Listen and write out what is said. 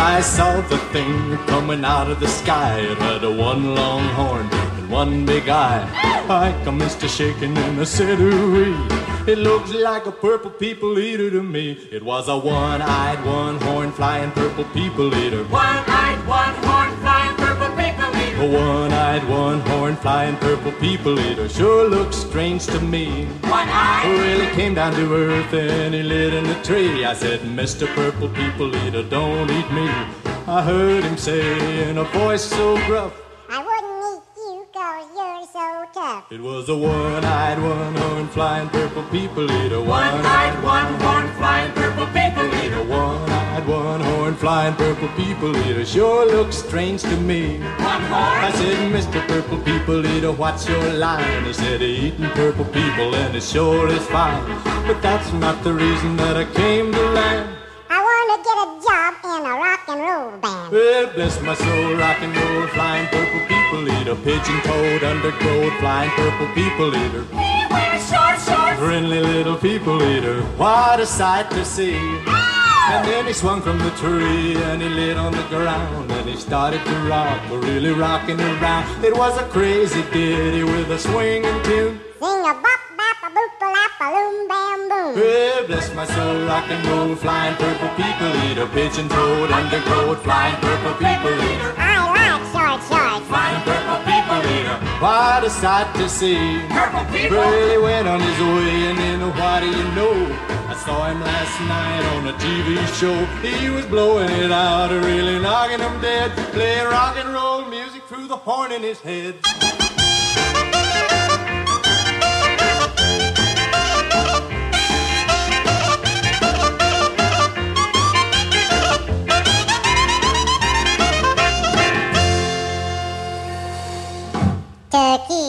I saw the thing coming out of the sky. It had a one long horn and one big eye. I commenced to shaking and I said, ooh-wee. It looks like a purple people eater to me. It was a one-eyed, one-horn flying purple people eater. One-eyed, one-horn flying purple people eater. A one-eyed, one-horn flying purple people eater sure looks strange to me. One-eyed really came down to earth and he lit in a tree. I said, Mr. Purple People Eater, don't eat me. I heard him say in a voice so gruff, I wouldn't eat you 'cause you're so tough. it was a one-eyed, one-horn flying purple people eater. One-eyed, one-horn flying purple people eater. One-eyed, one-horn flying purple people eater sure looks strange to me. One-horn I said, Mr. Purple People Eater, what's your line? He said, eating purple people and it sure is fine. But that's not the reason that I came to land. I want to get a job in a rock and roll band. Well, bless my soul, rock and roll, flying purple people eater. Pigeon-toed, undergrowth, flying purple people eater. He wears short shorts. Friendly little people eater, what a sight to see. And then he swung from the tree and he lit on the ground and he started to rock, really rocking around. It was a crazy ditty with a swinging tune. Sing a bop, bop, a boop, a lap, a loom, bam, boom. Well, bless my soul, rock and roll, flying purple people eater. Pigeon-toed, undergrowth, flying purple people eater. I like short shorts. Flying purple people eater, what a sight to see. Purple people. Really went on his way, and then what do you know? I saw him last night on a TV show. He was blowing it out, really knocking him dead, playing rock and roll music through the horn in his head. Turkey